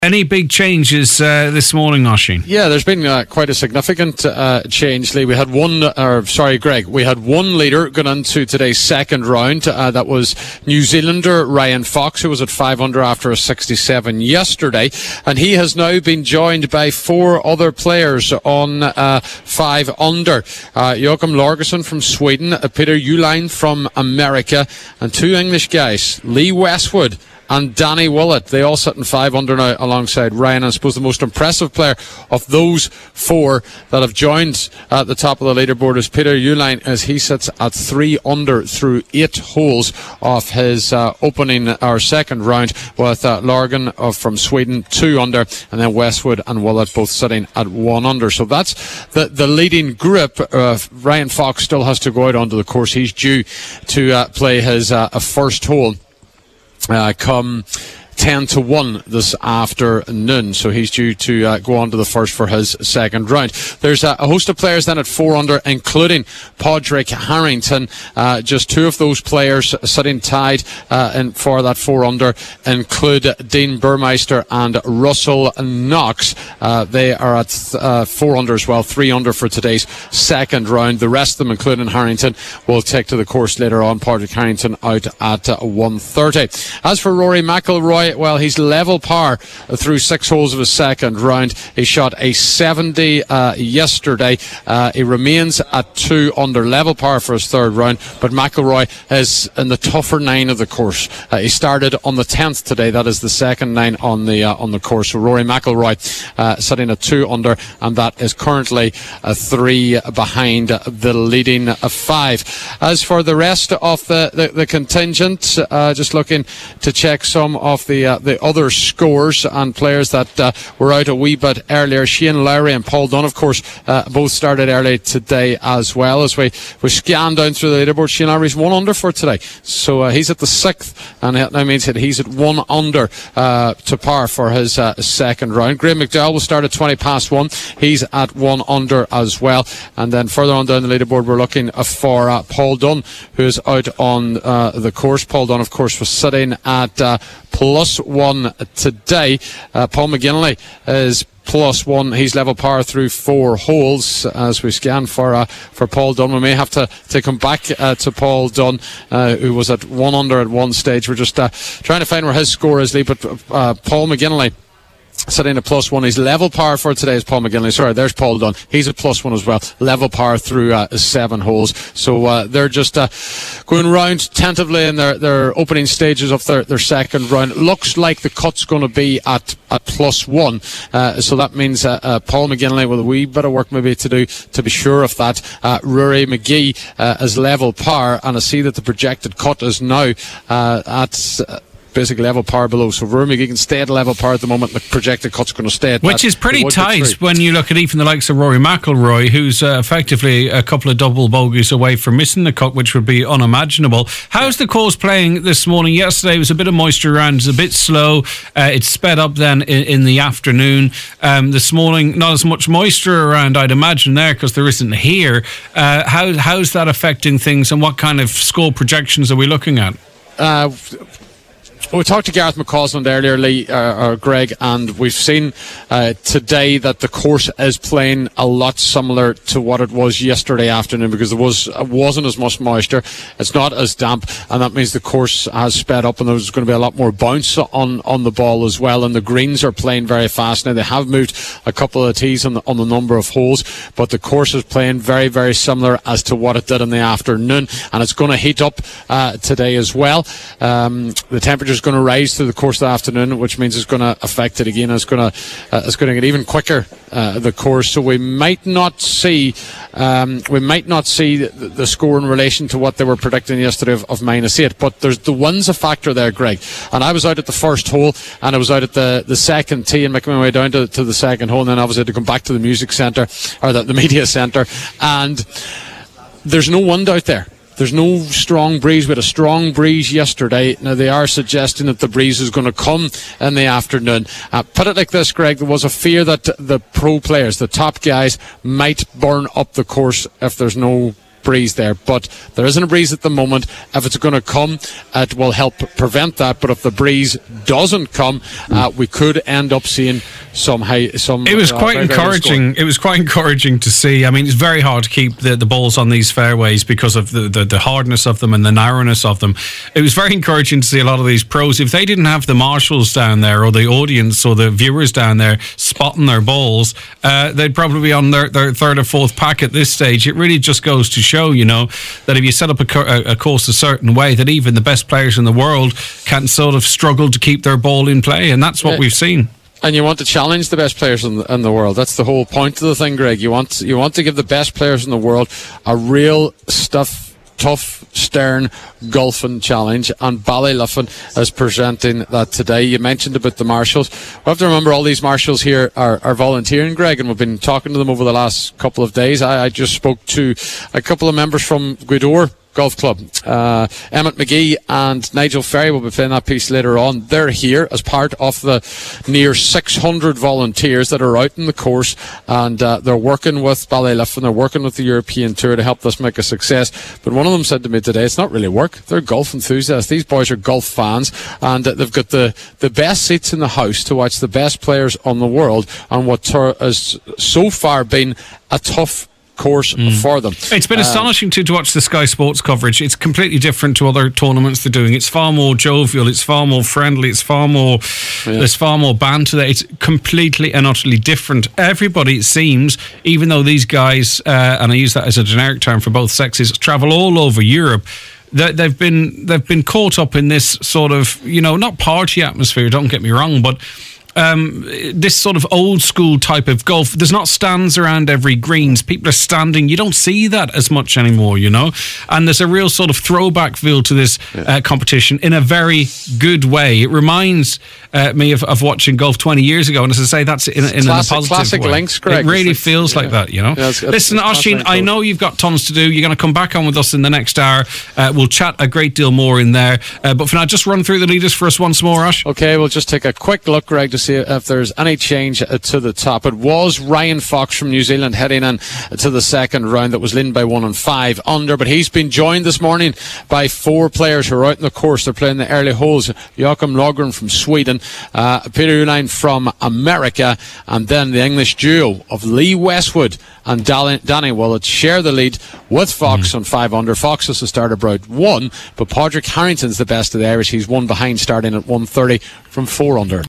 Any big changes this morning, Oisín? Yeah, there's been quite a significant change, Lee. We had Greg, we had one leader going into today's second round. That was New Zealander Ryan Fox, who was at 5 under after a 67 yesterday. And he has now been joined by 4 other players on 5 under. Joachim Lorgesson from Sweden, Peter Uihlein from America, and 2 English guys, Lee Westwood and Danny Willett. They all sit in 5 under now alongside Ryan. I suppose the most impressive player of those 4 that have joined at the top of the leaderboard is Peter Uihlein, as he sits at 3 under through 8 holes of his second round, with Lorgen from Sweden 2 under, and then Westwood and Willett both sitting at 1 under. So that's the leading group. Ryan Fox still has to go out onto the course. He's due to play his first hole come 10 to 1 this afternoon, so he's due to go on to the first for his second round. There's a host of players then at 4 under, including Padraig Harrington. Just 2 of those players sitting tied for that 4 under include Dean Burmeister and Russell Knox. They are at 4 under as well, 3 under for today's second round. The rest of them, including Harrington, will take to the course later on. Padraig Harrington out at 1:30. As for Rory McIlroy, well, he's level par through 6 holes of his second round. He shot a 70 yesterday. He remains at 2 under, level par for his third round, but McIlroy is in the tougher 9 of the course. He started on the 10th today. That is the second 9 on the course. So Rory McIlroy sitting at 2 under, and that is currently 3 behind the leading 5. As for the rest of the contingent, just looking to check some of the other scores and players that were out a wee bit earlier. Shane Lowry and Paul Dunne, of course, both started early today as well. As we scan down through the leaderboard, Shane Lowry's 1 under for today, so he's at the 6th, and that now means that he's at 1 under to par for his second round. Graham McDowell will start at 20 past 1. He's at 1 under as well. And then further on down the leaderboard, we're looking for Paul Dunne, who's out on the course. Paul Dunne, of course, was sitting at +1 today. Paul McGinley is +1. He's level par through 4 holes. As we scan for Paul Dunne, we may have to come back to Paul Dunne, who was at 1 under at one stage. We're just trying to find where his score is, Lee, but Paul McGinley sitting at +1. He's level par for today is Paul McGinley. Sorry, there's Paul Dunne. He's at +1 as well. Level par through 7 holes. So they're just going round tentatively in their opening stages of their second round. Looks like the cut's going to be at +1. So that means Paul McGinley with a wee bit of work maybe to do to be sure of that. Rory McGee is level par, and I see that the projected cut is now at basically level par below. So Rory McGee can stay at level par at the moment. The projected cut's going to stay at which is pretty tight when you look at even the likes of Rory McIlroy, who's effectively a couple of double bogeys away from missing the cut, which would be unimaginable. How's the course playing this morning? Yesterday was a bit of moisture around. It's a bit slow. It's sped up then in the afternoon. This morning, not as much moisture around, I'd imagine, there, because there isn't here. How's that affecting things, and what kind of score projections are we looking at? We talked to Gareth McCausland earlier, Lee, or Greg, and we've seen today that the course is playing a lot similar to what it was yesterday afternoon, because there wasn't as much moisture. It's not as damp, and that means the course has sped up, and there's going to be a lot more bounce on the ball as well. And the greens are playing very fast now. They have moved a couple of tees on the number of holes, but the course is playing very, very similar as to what it did in the afternoon, and it's going to heat up today as well. The temperature's going to rise through the course of the afternoon, which means it's going to affect it again. It's going to get even quicker, the course. So we might not see the score in relation to what they were predicting yesterday of -8. But the wind's a factor there, Greg. And I was out at the first hole, and I was out at the second tee, and making my way down to the second hole, and then obviously to come back to the music centre, or the media centre, and there's no wind out there. There's no strong breeze. We had a strong breeze yesterday. Now, they are suggesting that the breeze is going to come in the afternoon. Put it like this, Greg, there was a fear that the pro players, the top guys, might burn up the course if there's no breeze there, but there isn't a breeze at the moment. If it's going to come, it will help prevent that, but if the breeze doesn't come, we could end up seeing some it was quite encouraging. It was quite encouraging to see. I mean, it's very hard to keep the balls on these fairways because of the hardness of them and the narrowness of them. It was very encouraging to see a lot of these pros. If they didn't have the marshals down there or the audience or the viewers down there spotting their balls, they'd probably be on their third or fourth pack at this stage. It really just goes to show, that if you set up a course a certain way, that even the best players in the world can sort of struggle to keep their ball in play, and that's what we've seen. And you want to challenge the best players in the world. That's the whole point of the thing, Greg. You want to give the best players in the world a real tough, stern golfing challenge, and Ballyliffin is presenting that today. You mentioned about the marshals. We have to remember all these marshals here are volunteering, Greg, and we've been talking to them over the last couple of days. I just spoke to a couple of members from Gweedore Golf Club. Emmett McGee and Nigel Ferry will be playing that piece later on. They're here as part of the near 600 volunteers that are out in the course, and they're working with Ballyliffin, they're working with the European Tour to help this make a success. But one of them said to me today, it's not really work. They're golf enthusiasts. These boys are golf fans, and they've got the best seats in the house to watch the best players on the world on what has so far been a tough course for them. It's been astonishing to watch the Sky Sports coverage. It's completely different to other tournaments they're doing. It's far more jovial, it's far more friendly, there's far more banter there. It's completely and utterly different. Everybody, it seems, even though these guys, and I use that as a generic term for both sexes, travel all over Europe, they've been caught up in this sort of, not party atmosphere, don't get me wrong, but this sort of old school type of golf. There's not stands around every greens. People are standing. You don't see that as much anymore, and there's a real sort of throwback feel to this competition in a very good way. It reminds me of watching golf 20 years ago, and as I say, that's in a positive classic way. Links, Greg. It really feels like that, Listen, Oisín, I know you've got tons to do. You're going to come back on with us in the next hour. We'll chat a great deal more in there, but for now, just run through the leaders for us once more, Osh. Okay, we'll just take a quick look, Greg, to see if there's any change to the top. It was Ryan Fox from New Zealand heading in to the second round. That was leading by 1 and 5 under, but he's been joined this morning by 4 players who are out in the course. They're playing the early holes. Joachim Logren from Sweden, Peter Uihlein from America, and then the English duo of Lee Westwood and Danny Willett share the lead with Fox on 5 under. Fox has to start about 1, but Padraig Harrington's the best of the Irish. He's 1 behind, starting at 130 from 4 under.